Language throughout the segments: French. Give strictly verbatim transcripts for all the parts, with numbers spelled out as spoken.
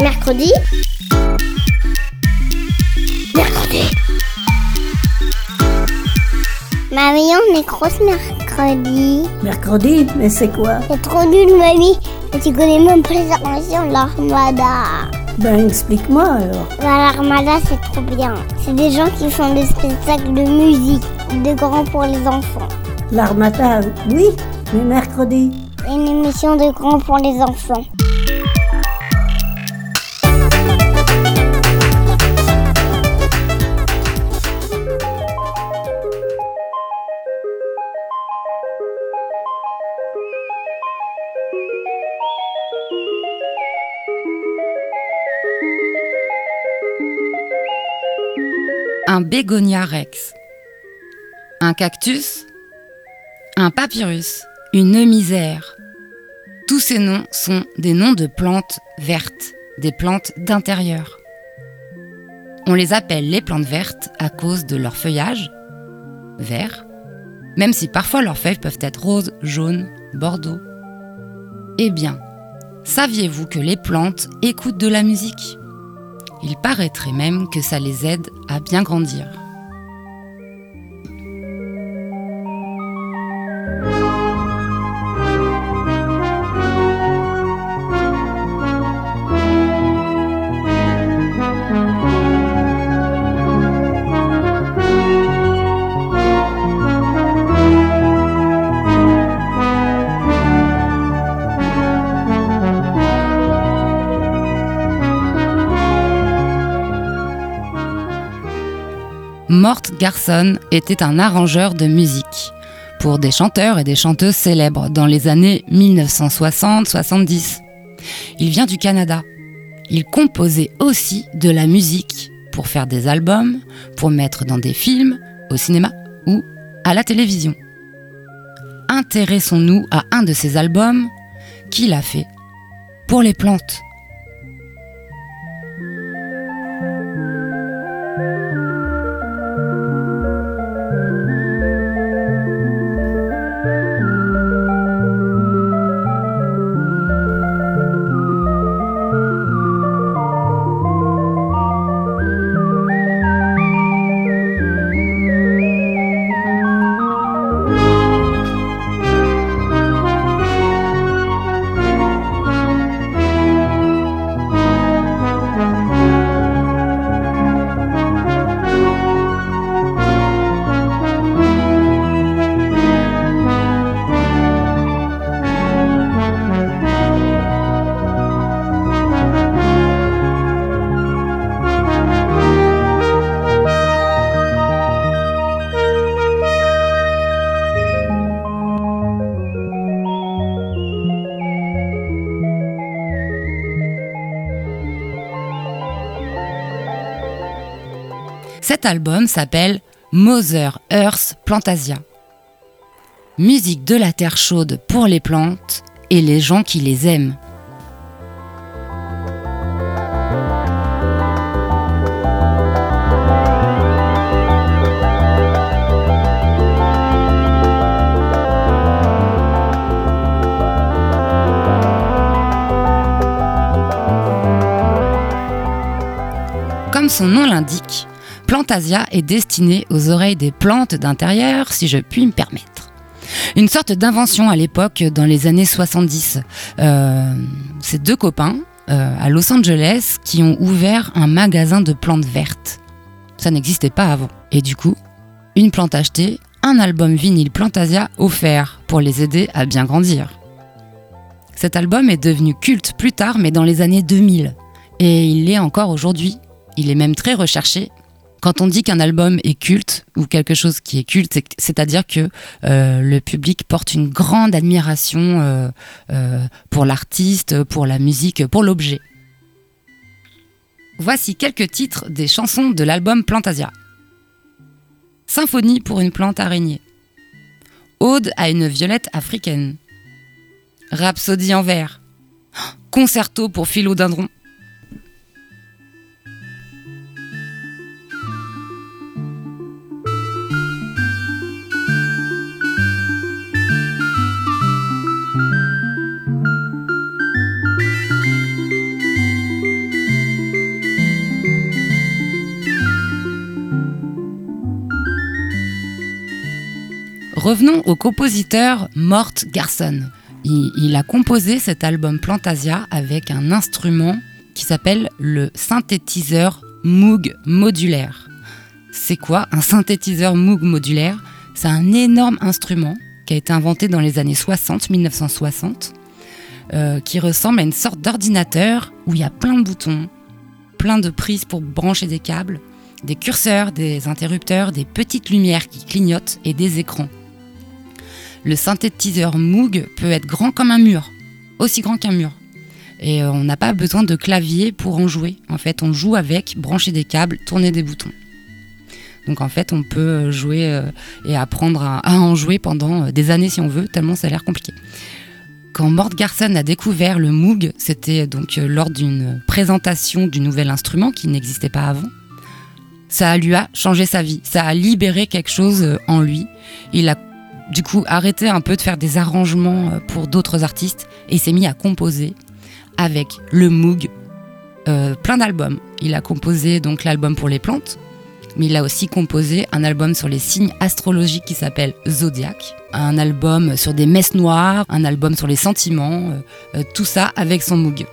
Mercredi. Mercredi. Mamie, on est grosse mercredi. Mercredi? Mais c'est quoi? C'est trop nul, mamie. Et tu connais même pas les inventions de l'Armada. Ben, explique-moi alors. Bah, L'Armada, c'est trop bien. C'est des gens qui font des spectacles de musique, de grands pour les enfants. L'Armada, oui, mais mercredi. Une émission de grands pour les enfants. Un bégonia rex, un cactus, un papyrus, une misère. Tous ces noms sont des noms de plantes vertes, des plantes d'intérieur. On les appelle les plantes vertes à cause de leur feuillage, vert, même si parfois leurs feuilles peuvent être roses, jaunes, bordeaux. Eh bien, saviez-vous que les plantes écoutent de la musique ? Il paraîtrait même que ça les aide à bien grandir. Mort Garson était un arrangeur de musique pour des chanteurs et des chanteuses célèbres dans les années dix-neuf cent soixante soixante-dix. Il vient du Canada. Il composait aussi de la musique pour faire des albums, pour mettre dans des films, au cinéma ou à la télévision. Intéressons-nous à un de ses albums qu'il a fait pour les plantes. Cet album s'appelle Mother Earth Plantasia. Musique de la terre chaude pour les plantes et les gens qui les aiment. Comme son nom l'indique, Plantasia est destinée aux oreilles des plantes d'intérieur, si je puis me permettre. Une sorte d'invention à l'époque, dans les années soixante-dix. Euh, c'est deux copains euh, à Los Angeles qui ont ouvert un magasin de plantes vertes. Ça n'existait pas avant. Et du coup, une plante achetée, un album vinyle Plantasia offert pour les aider à bien grandir. Cet album est devenu culte plus tard, mais dans les années deux mille. Et il l'est encore aujourd'hui. Il est même très recherché. Quand on dit qu'un album est culte, ou quelque chose qui est culte, c'est, c'est-à-dire que euh, le public porte une grande admiration euh, euh, pour l'artiste, pour la musique, pour l'objet. Voici quelques titres des chansons de l'album Plantasia. Symphonie pour une plante araignée. Ode à une violette africaine. Rhapsodie en vers. Concerto pour philodendron. Revenons au compositeur Mort Garson. Il, il a composé cet album Plantasia avec un instrument qui s'appelle le synthétiseur Moog modulaire. C'est quoi un synthétiseur Moog modulaire ? C'est un énorme instrument qui a été inventé dans les années soixante, dix-neuf cent soixante, euh, qui ressemble à une sorte d'ordinateur où il y a plein de boutons, plein de prises pour brancher des câbles, des curseurs, des interrupteurs, des petites lumières qui clignotent et des écrans. Le synthétiseur Moog peut être grand comme un mur, aussi grand qu'un mur. Et euh, on n'a pas besoin de clavier pour en jouer. En fait, on joue avec, brancher des câbles, tourner des boutons. Donc en fait, on peut jouer euh, et apprendre à, à en jouer pendant des années si on veut, tellement ça a l'air compliqué. Quand Mort Garson a découvert le Moog, c'était donc euh, lors d'une présentation du nouvel instrument qui n'existait pas avant. Ça lui a changé sa vie, ça a libéré quelque chose en lui. Il a du coup arrêté un peu de faire des arrangements pour d'autres artistes et il s'est mis à composer avec le Moog euh, plein d'albums. Il a composé donc l'album pour les plantes, mais il a aussi composé un album sur les signes astrologiques qui s'appelle Zodiac, un album sur des messes noires, un album sur les sentiments, euh, euh, tout ça avec son Moog.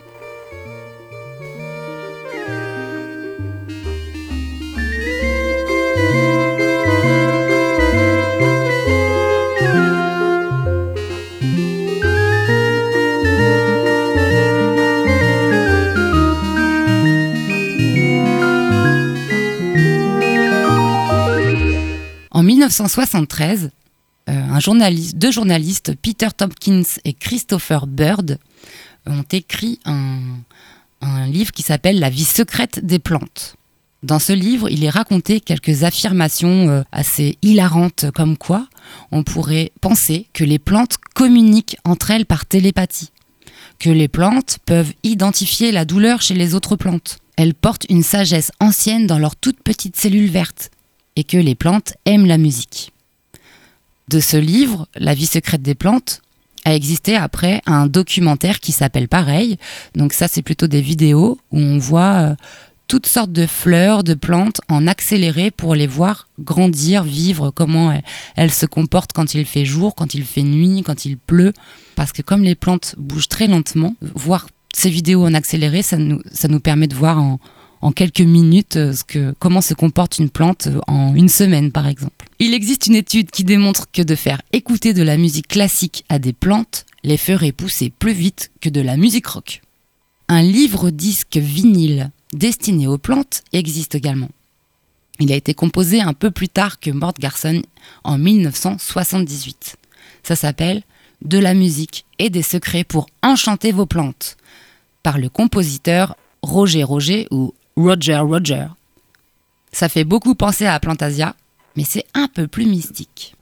En dix-neuf cent soixante-treize, euh, un journaliste, deux journalistes, Peter Tompkins et Christopher Bird, ont écrit un, un livre qui s'appelle « La vie secrète des plantes ». Dans ce livre, il est raconté quelques affirmations euh, assez hilarantes comme quoi on pourrait penser que les plantes communiquent entre elles par télépathie, que les plantes peuvent identifier la douleur chez les autres plantes. Elles portent une sagesse ancienne dans leurs toutes petites cellules vertes, et que les plantes aiment la musique. De ce livre, La vie secrète des plantes, a existé après un documentaire qui s'appelle pareil. Donc ça, c'est plutôt des vidéos où on voit euh, toutes sortes de fleurs, de plantes en accéléré pour les voir grandir, vivre, comment elles, elles se comportent quand il fait jour, quand il fait nuit, quand il pleut. Parce que comme les plantes bougent très lentement, voir ces vidéos en accéléré, ça nous, ça nous permet de voir en en quelques minutes ce que, comment se comporte une plante en une semaine par exemple. Il existe une étude qui démontre que de faire écouter de la musique classique à des plantes les ferait pousser plus vite que de la musique rock. Un livre-disque vinyle destiné aux plantes existe également. Il a été composé un peu plus tard que Mort Garson en dix-neuf cent soixante-dix-huit. Ça s'appelle « De la musique et des secrets pour enchanter vos plantes » par le compositeur Roger Roger ou Roger Roger. Ça fait beaucoup penser à Plantasia, mais c'est un peu plus mystique.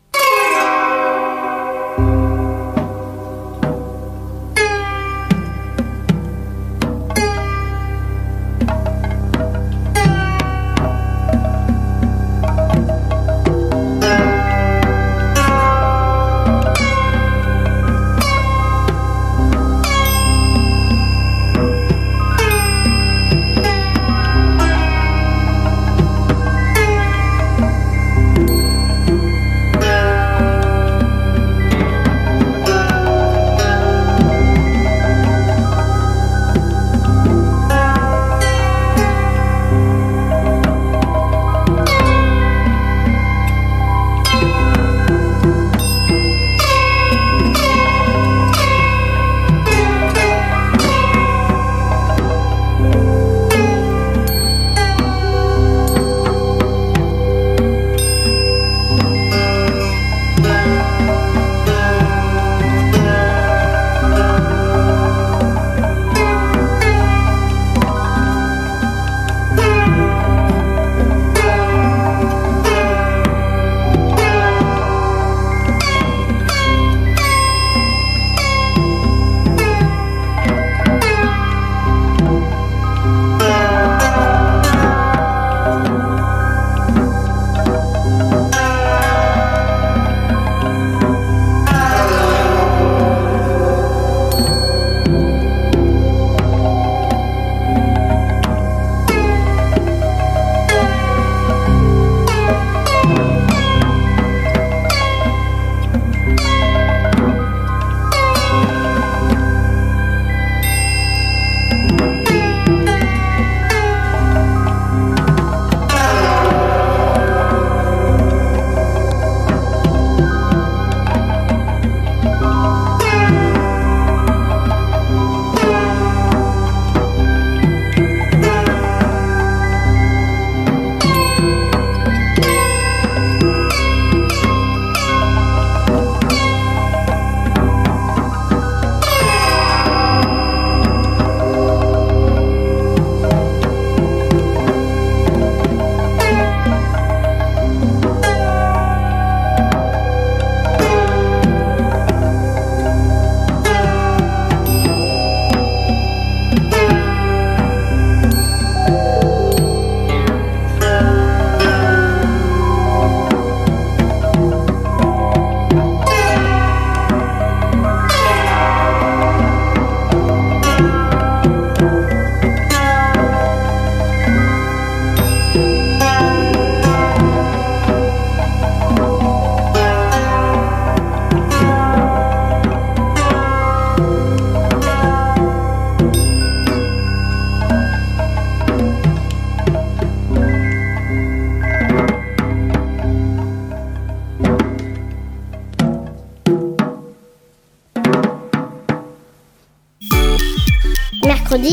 mercredi.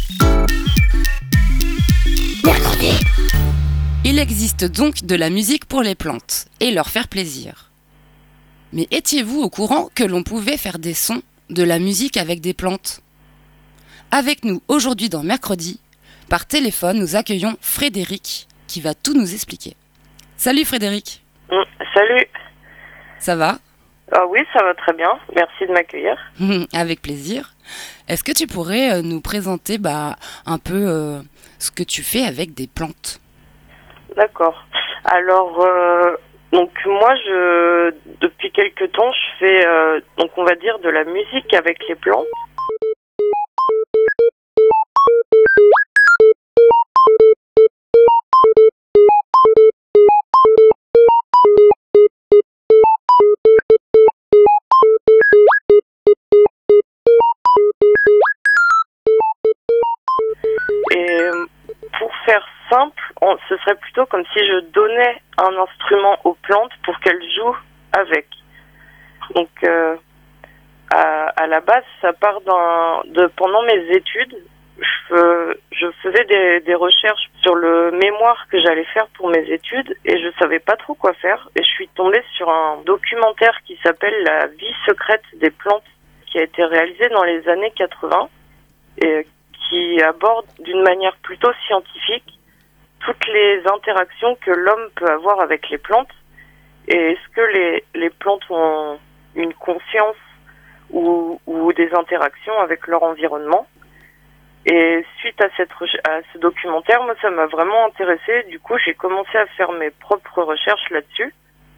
Mercredi. Il existe donc de la musique pour les plantes et leur faire plaisir. Mais étiez-vous au courant que l'on pouvait faire des sons, de la musique avec des plantes ? Avec nous aujourd'hui dans Mercredi, par téléphone, nous accueillons Frédéric qui va tout nous expliquer. Salut Frédéric. Mmh, salut. Ça va ? Ah oui, ça va très bien. Merci de m'accueillir. Avec plaisir. Est-ce que tu pourrais nous présenter bah, un peu euh, ce que tu fais avec des plantes ? D'accord. Alors, euh, donc moi, je depuis quelque temps, je fais euh, donc on va dire de la musique avec les plantes. Et pour faire simple, on, ce serait plutôt comme si je donnais un instrument aux plantes pour qu'elles jouent avec. Donc, euh, à, à la base, ça part d'un, de pendant mes études, je, je faisais des, des recherches sur le mémoire que j'allais faire pour mes études et je savais pas trop quoi faire. Et je suis tombée sur un documentaire qui s'appelle La vie secrète des plantes, qui a été réalisé dans les années quatre-vingts et qui aborde d'une manière plutôt scientifique toutes les interactions que l'homme peut avoir avec les plantes et est-ce que les, les plantes ont une conscience ou, ou des interactions avec leur environnement. Et suite à, cette, à ce documentaire, moi ça m'a vraiment intéressée, du coup j'ai commencé à faire mes propres recherches là-dessus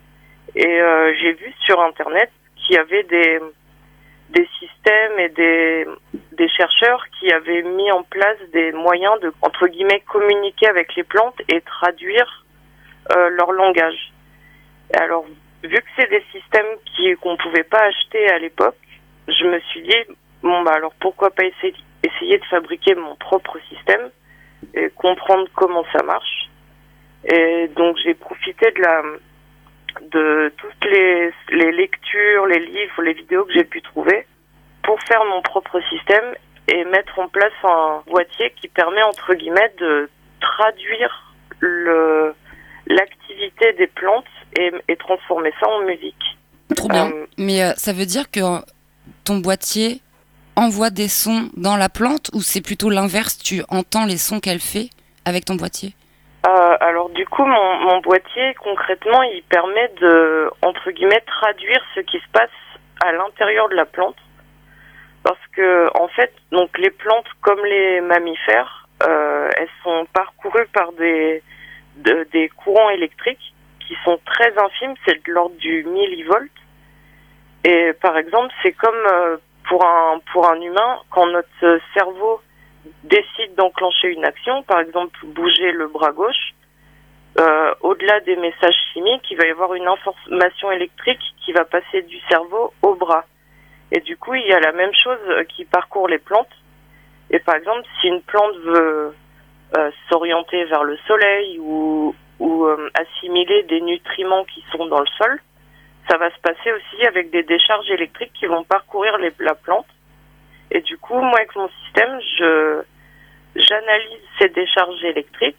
et euh, j'ai vu sur internet qu'il y avait des des systèmes et des, des chercheurs qui avaient mis en place des moyens de, entre guillemets, communiquer avec les plantes et traduire euh, leur langage. Et alors, vu que c'est des systèmes qui, qu'on pouvait pas acheter à l'époque, je me suis dit, bon bah alors pourquoi pas essayer, essayer de fabriquer mon propre système et comprendre comment ça marche. Et donc j'ai profité de la de toutes les, les lectures, les livres, les vidéos que j'ai pu trouver pour faire mon propre système et mettre en place un boîtier qui permet entre guillemets de traduire le, l'activité des plantes et, et transformer ça en musique. Trop bien. Euh, Mais euh, ça veut dire que ton boîtier envoie des sons dans la plante ou c'est plutôt l'inverse, tu entends les sons qu'elle fait avec ton boîtier ? Euh, alors du coup, mon, mon boîtier, concrètement, il permet de, entre guillemets, traduire ce qui se passe à l'intérieur de la plante. Parce que, en fait, donc les plantes, comme les mammifères, euh, elles sont parcourues par des, de, des courants électriques qui sont très infimes, c'est de l'ordre du millivolt. Et par exemple, c'est comme euh, pour un, pour un humain, quand notre cerveau décide d'enclencher une action, par exemple bouger le bras gauche, euh, au-delà des messages chimiques, il va y avoir une information électrique qui va passer du cerveau au bras. Et du coup, il y a la même chose qui parcourt les plantes. Et par exemple, si une plante veut euh, s'orienter vers le soleil ou, ou euh, assimiler des nutriments qui sont dans le sol, ça va se passer aussi avec des décharges électriques qui vont parcourir les, la plante. Et du coup, moi, avec mon système, je j'analyse ces décharges électriques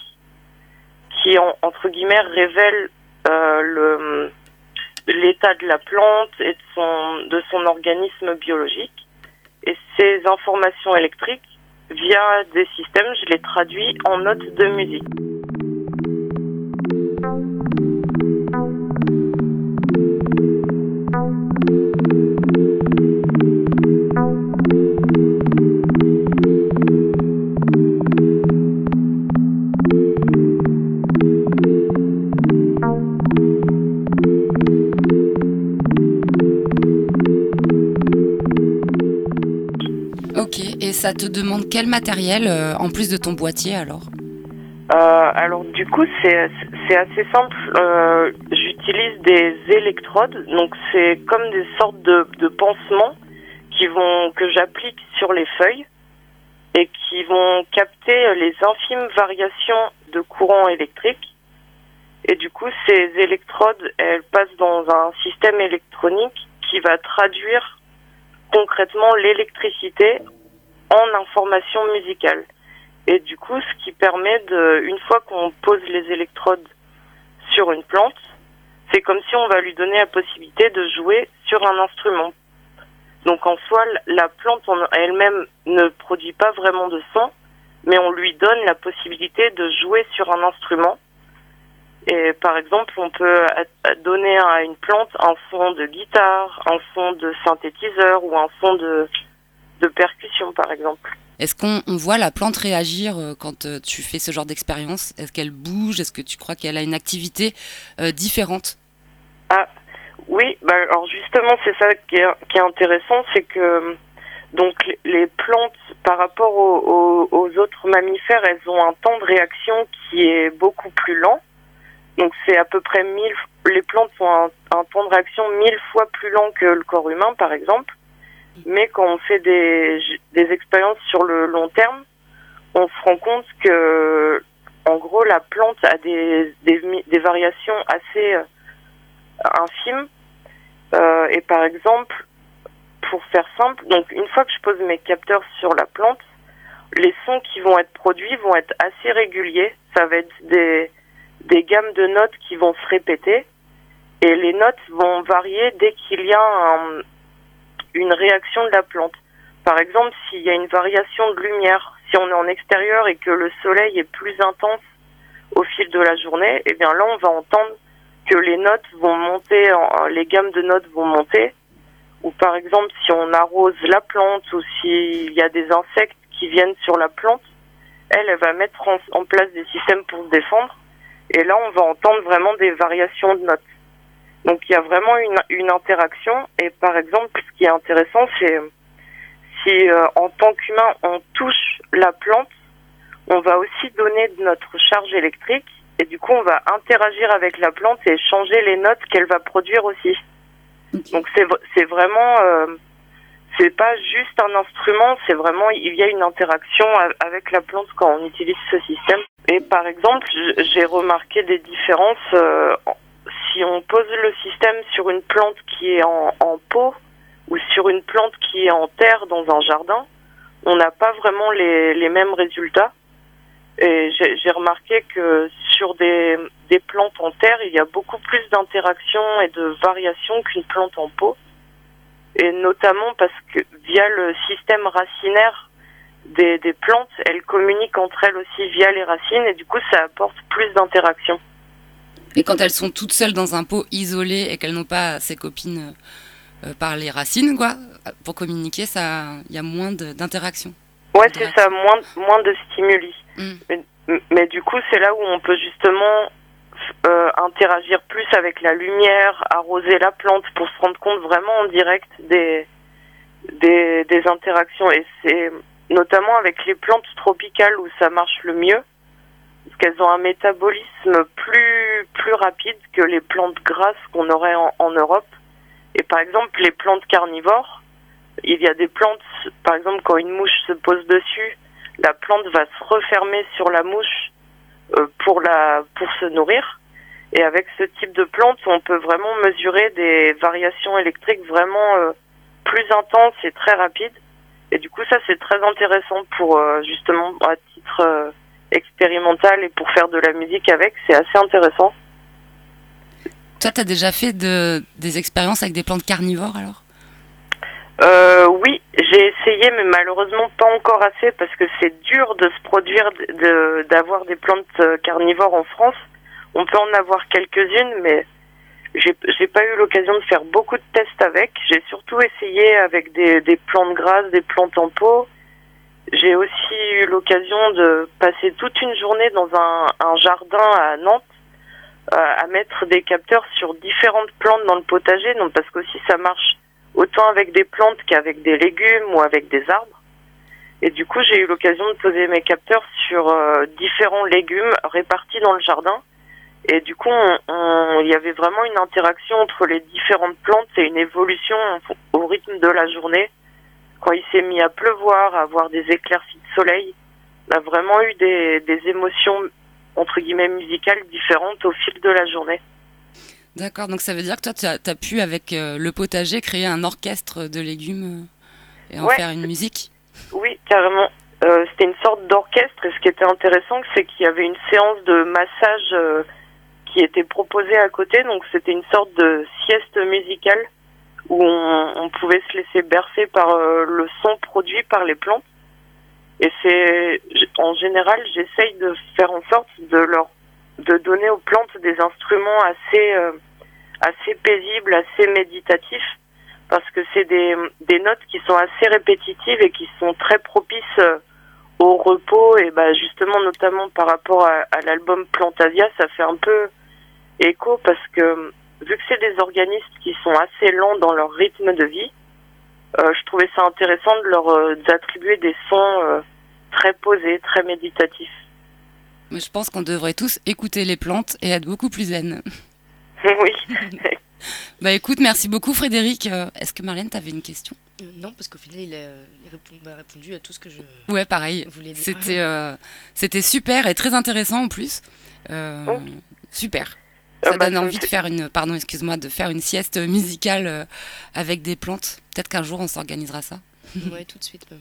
qui, en, entre guillemets, révèlent euh, le, l'état de la plante et de son, de son organisme biologique. Et ces informations électriques, via des systèmes, je les traduis en notes de musique. Ok, et ça te demande quel matériel euh, en plus de ton boîtier alors ? euh, Alors du coup c'est, c'est assez simple, euh, j'utilise des électrodes, donc c'est comme des sortes de, de pansements qui vont, que j'applique sur les feuilles et qui vont capter les infimes variations de courant électrique. Et du coup ces électrodes, elles passent dans un système électronique qui va traduire concrètement l'électricité en information musicale. Et du coup, ce qui permet de, une fois qu'on pose les électrodes sur une plante, c'est comme si on va lui donner la possibilité de jouer sur un instrument. Donc en soi, la plante en elle-même ne produit pas vraiment de son, mais on lui donne la possibilité de jouer sur un instrument. Et par exemple, on peut donner à une plante un son de guitare, un son de synthétiseur ou un son de, de percussion, par exemple. Est-ce qu'on on voit la plante réagir quand tu fais ce genre d'expérience ? Est-ce qu'elle bouge ? Est-ce que tu crois qu'elle a une activité euh, différente ? Ah, oui, bah alors justement, c'est ça qui est, qui est intéressant, c'est que donc les plantes, par rapport aux, aux, aux autres mammifères, elles ont un temps de réaction qui est beaucoup plus lent. Donc c'est à peu près mille, les plantes ont un, un temps de réaction mille fois plus lent que le corps humain, par exemple. Mais quand on fait des, des expériences sur le long terme, on se rend compte que, en gros, la plante a des, des, des variations assez euh, infimes. Euh, et par exemple, pour faire simple, donc une fois que je pose mes capteurs sur la plante, les sons qui vont être produits vont être assez réguliers. Ça va être des, des gammes de notes qui vont se répéter. Et les notes vont varier dès qu'il y a un... une réaction de la plante. Par exemple, s'il y a une variation de lumière, si on est en extérieur et que le soleil est plus intense au fil de la journée, eh bien là, on va entendre que les notes vont monter, les gammes de notes vont monter. Ou par exemple, si on arrose la plante ou s'il y a des insectes qui viennent sur la plante, elle, elle va mettre en, en place des systèmes pour se défendre. Et là, on va entendre vraiment des variations de notes. Donc il y a vraiment une, une interaction. Et par exemple, ce qui est intéressant, c'est si euh, en tant qu'humain, on touche la plante, on va aussi donner de notre charge électrique. Et du coup, on va interagir avec la plante et changer les notes qu'elle va produire aussi. Okay. Donc c'est, c'est vraiment... Euh, c'est pas juste un instrument, c'est vraiment... Il y a une interaction avec la plante quand on utilise ce système. Et par exemple, j'ai remarqué des différences... Euh, Si on pose le système sur une plante qui est en, en pot ou sur une plante qui est en terre dans un jardin, on n'a pas vraiment les, les mêmes résultats. Et j'ai, j'ai remarqué que sur des, des plantes en terre, il y a beaucoup plus d'interactions et de variations qu'une plante en pot. Et notamment parce que via le système racinaire des, des plantes, elles communiquent entre elles aussi via les racines et du coup ça apporte plus d'interactions. Et quand elles sont toutes seules dans un pot isolé et qu'elles n'ont pas ses copines euh, par les racines, quoi, pour communiquer, ça, il y a moins de, d'interaction. Ouais, c'est ça, moins, moins de stimuli. Mm. Mais, mais du coup, c'est là où on peut justement euh, interagir plus avec la lumière, arroser la plante pour se rendre compte vraiment en direct des, des, des interactions. Et c'est notamment avec les plantes tropicales où ça marche le mieux. Parce qu'elles ont un métabolisme plus plus rapide que les plantes grasses qu'on aurait en, en Europe. Et par exemple, les plantes carnivores, il y a des plantes, par exemple, quand une mouche se pose dessus, la plante va se refermer sur la mouche euh, pour la pour se nourrir. Et avec ce type de plante, on peut vraiment mesurer des variations électriques vraiment euh, plus intenses et très rapides. Et du coup, ça, c'est très intéressant pour euh, justement à titre euh, expérimental et pour faire de la musique avec, c'est assez intéressant. Toi, tu as déjà fait de, des expériences avec des plantes carnivores alors ? euh, Oui, j'ai essayé, mais malheureusement pas encore assez parce que c'est dur de se produire, de, d'avoir des plantes carnivores en France. On peut en avoir quelques-unes, mais j'ai, j'ai pas eu l'occasion de faire beaucoup de tests avec. J'ai surtout essayé avec des, des plantes grasses, des plantes en pot. J'ai aussi eu l'occasion de passer toute une journée dans un, un jardin à Nantes, euh, à mettre des capteurs sur différentes plantes dans le potager, donc parce qu'aussi ça marche autant avec des plantes qu'avec des légumes ou avec des arbres. Et du coup, j'ai eu l'occasion de poser mes capteurs sur euh, différents légumes répartis dans le jardin. Et du coup, on, on, il y avait vraiment une interaction entre les différentes plantes et une évolution au rythme de la journée. Quand il s'est mis à pleuvoir, à avoir des éclaircies de soleil, on a vraiment eu des, des émotions, entre guillemets, musicales différentes au fil de la journée. D'accord, donc ça veut dire que toi, tu as, tu as pu, avec euh, le potager, créer un orchestre de légumes euh, et en ouais, faire une musique ? Oui, carrément. Euh, c'était une sorte d'orchestre et ce qui était intéressant, c'est qu'il y avait une séance de massage euh, qui était proposée à côté. Donc c'était une sorte de sieste musicale où on, on pouvait se laisser bercer par euh, le son produit par les plantes. Et c'est, en général, j'essaye de faire en sorte de leur, de donner aux plantes des instruments assez, euh, assez paisibles, assez méditatifs, parce que c'est des, des notes qui sont assez répétitives et qui sont très propices euh, au repos. Et bah justement, notamment par rapport à, à l'album Plantasia, ça fait un peu écho parce que vu que c'est des organismes qui sont assez lents dans leur rythme de vie, Euh, je trouvais ça intéressant de leur euh, d'attribuer des sons euh, très posés, très méditatifs. Mais je pense qu'on devrait tous écouter les plantes et être beaucoup plus zen. Oui. Bah écoute, merci beaucoup Frédéric. Euh, est-ce que Marlène, t'avais une question ? Euh, non, parce qu'au final, il a, il répond, m'a répondu à tout ce que je Ouais, pareil. voulais dire. C'était, euh, c'était super et très intéressant en plus. Euh, Oh. Super. Ça Euh, bah, donne ça me envie de fait- faire une, pardon, excuse-moi, de faire une sieste musicale euh, avec des plantes. Peut-être qu'un jour on s'organisera ça. Ouais, tout de suite. même.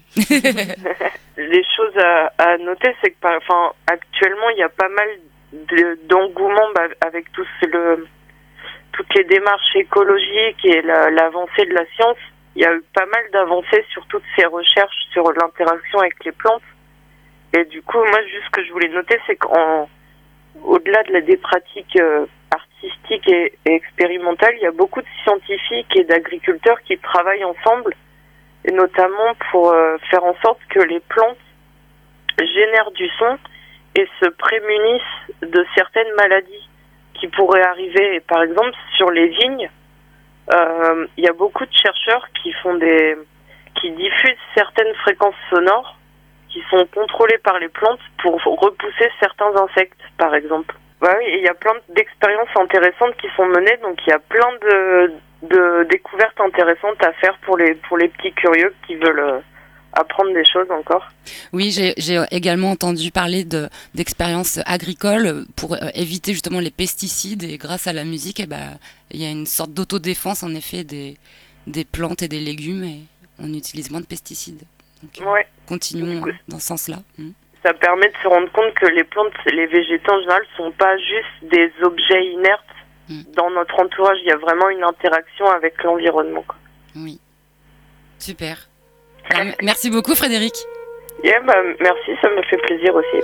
Les choses à, à noter, c'est que, par- enfin, actuellement, il y a pas mal de, d'engouement bah, avec tout ce- le, toutes les démarches écologiques et la- l'avancée de la science. Il y a eu pas mal d'avancées sur toutes ces recherches sur l'interaction avec les plantes. Et du coup, moi, juste ce que je voulais noter, c'est qu'en au-delà de la, des pratiques euh, artistiques et, et expérimentales, il y a beaucoup de scientifiques et d'agriculteurs qui travaillent ensemble, et notamment pour euh, faire en sorte que les plantes génèrent du son et se prémunissent de certaines maladies qui pourraient arriver. Et par exemple, sur les vignes, euh, il y a beaucoup de chercheurs qui font des, qui diffusent certaines fréquences sonores qui sont contrôlées par les plantes pour repousser certains insectes, par exemple. Bah oui, et il y a plein d'expériences intéressantes qui sont menées, donc il y a plein de, de découvertes intéressantes à faire pour les, pour les petits curieux qui veulent euh, apprendre des choses encore. Oui, j'ai, j'ai également entendu parler de, d'expériences agricoles pour euh, éviter justement les pesticides et grâce à la musique, eh ben, il y a une sorte d'autodéfense en effet des, des plantes et des légumes et on utilise moins de pesticides. Donc, Ouais. continuons Du coup, dans ce sens-là. Mm. Ça permet de se rendre compte que les plantes, les végétaux en général, sont pas juste des objets inertes. Mm. Dans notre entourage, il y a vraiment une interaction avec l'environnement, quoi. Oui, super. Bah, m- merci beaucoup Frédéric. Yeah, bah, merci, ça me fait plaisir aussi.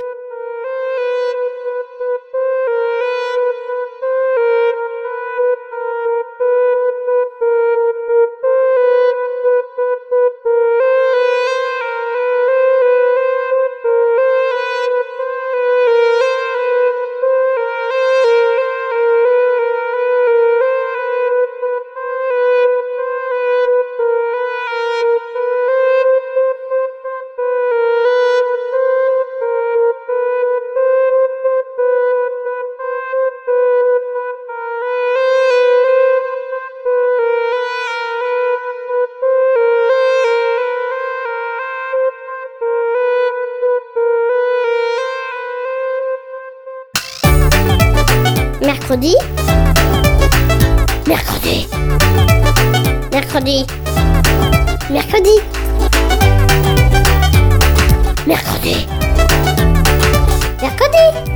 Mercredi. Mercredi. Mercredi. Mercredi. Mercredi. Mercredi.